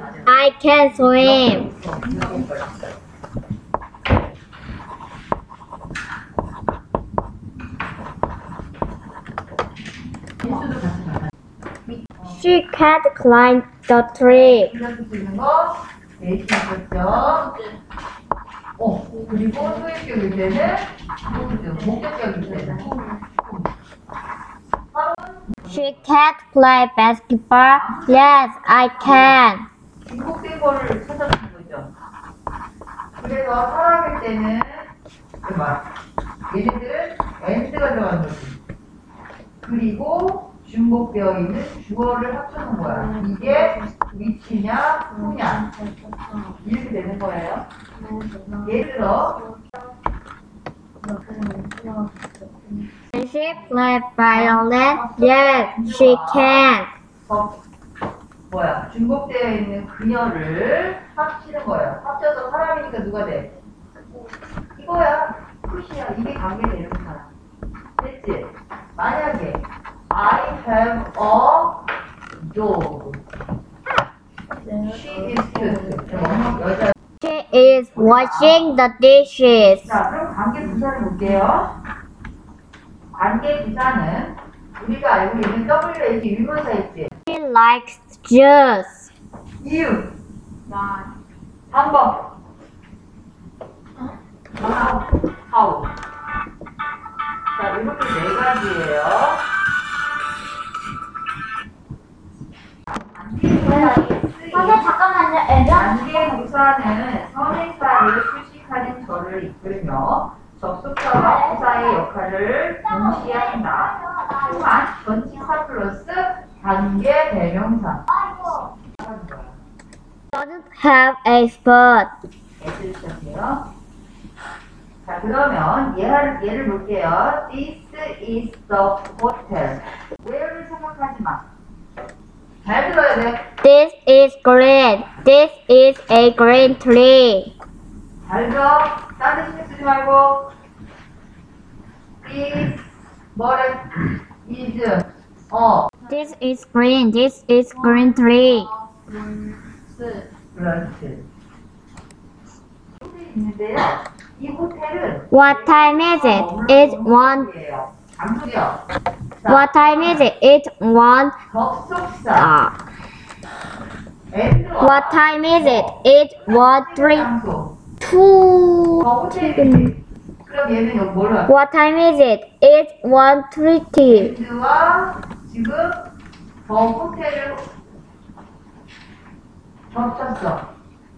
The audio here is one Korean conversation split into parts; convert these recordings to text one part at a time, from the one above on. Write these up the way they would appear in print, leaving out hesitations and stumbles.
I can swim. She can climb the tree. 그리고 소유격일 때는 목적격일 때는 She can't play basketball. Yes, I can. 중복된 거를 찾아주는 거죠. 그래서 사람일 때는 얘네들은 and가 들어가는 거지. 그리고 중복되어 있는 주어를 합쳐놓은 거야. 이게 which냐, who냐 이렇게 되는 거예요. 예를 들어 Can she play violin? Yes, she can. 중복되어 있는 그녀를 합치는 거예요. 합쳐서 사람이니까 누가 돼? 이거야. 푸시야. 이게 관계되는 사람. 됐지? 만약에 I have a dog. She is cute. 여자. She is washing the dishes. 자, 그럼 관계 부사를 볼게요. 관계 부사는 우리가 알고 있는 WH 유명사 있지? She likes juice. 이유. 3번. how. 자, 이렇게 네 가지예요. 관계 부사는 선행사를 수식하는 절을 이끌며 접속사와 부사의 역할을 동시에 한다. 또한 전치사 플러스 관계 대명사. Doesn't have a spot. 해주셨네요. 자, 그러면 얘를 볼게요. This is the hotel. where를 생각하지 마. 잘 들어야 돼. This is green. This is a green tree. 잘 들어. 딴 데 신경 쓰지 말고. is 뭐래? is This is green. This is green tree. 그렇지. 있는데요. 이 호텔은 What time is it? It's one. 장소요. What time is it? It's one. 접속사. and와 What time is it? It's one three 장소. two. 호텔이지. 그럼 얘는 여기 뭐를 할까? What time is it? It's 1:30. and와 지금 더 호텔을 겹쳤어.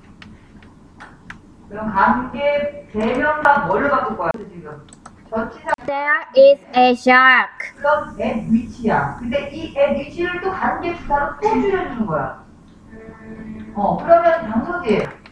그럼 관계 대명사 뭐를 바꿀 거야 지금? 전치사. There is a shark. 그럼 at which야. 근데 이 at which를 또 관계 부사로 또 줄여주는 거야. 그러면 장소지.